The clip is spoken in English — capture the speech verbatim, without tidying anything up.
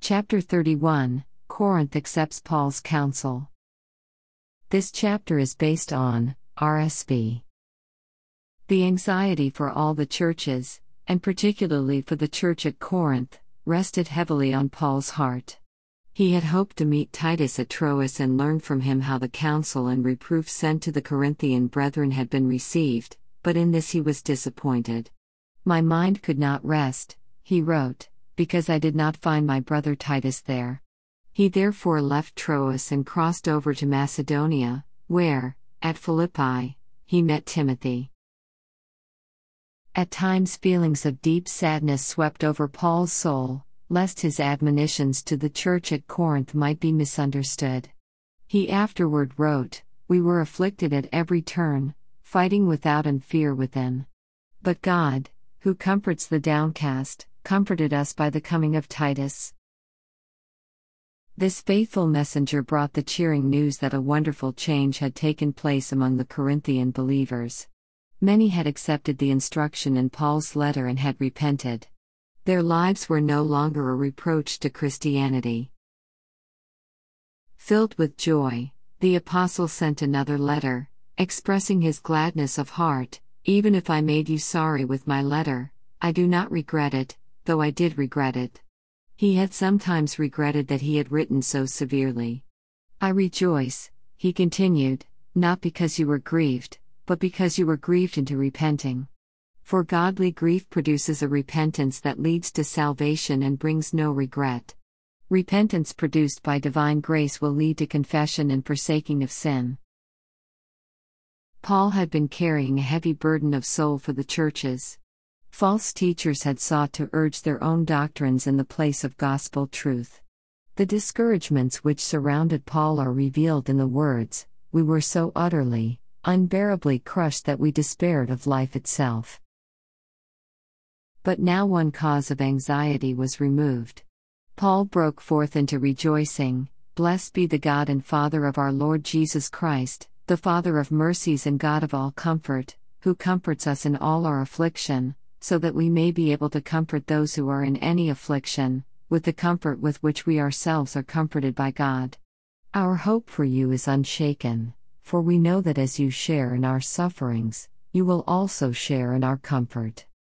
Chapter thirty-one, Corinth accepts Paul's counsel. This chapter is based on R S V. The anxiety for all the churches, and particularly for the church at Corinth, rested heavily on Paul's heart. He had hoped to meet Titus at Troas and learn from him how the counsel and reproof sent to the Corinthian brethren had been received, but in this he was disappointed. "My mind could not rest," he wrote, "because I did not find my brother Titus there." He therefore left Troas and crossed over to Macedonia, where, at Philippi, he met Timothy. At times feelings of deep sadness swept over Paul's soul, lest his admonitions to the church at Corinth might be misunderstood. He afterward wrote, "We were afflicted at every turn, fighting without and fear within. But God, who comforts the downcast, comforted us by the coming of Titus." This faithful messenger brought the cheering news that a wonderful change had taken place among the Corinthian believers. Many had accepted the instruction in Paul's letter and had repented. Their lives were no longer a reproach to Christianity. Filled with joy, the apostle sent another letter, expressing his gladness of heart. "Even if I made you sorry with my letter, I do not regret it, though I did regret it." He had sometimes regretted that he had written so severely. "I rejoice," he continued, "not because you were grieved, but because you were grieved into repenting. For godly grief produces a repentance that leads to salvation and brings no regret. Repentance produced by divine grace will lead to confession and forsaking of sin." Paul had been carrying a heavy burden of soul for the churches. False teachers had sought to urge their own doctrines in the place of gospel truth. The discouragements which surrounded Paul are revealed in the words, "We were so utterly, unbearably crushed that we despaired of life itself." But now one cause of anxiety was removed. Paul broke forth into rejoicing, "Blessed be the God and Father of our Lord Jesus Christ, the Father of mercies and God of all comfort, who comforts us in all our affliction, so that we may be able to comfort those who are in any affliction, with the comfort with which we ourselves are comforted by God. Our hope for you is unshaken, for we know that as you share in our sufferings, you will also share in our comfort."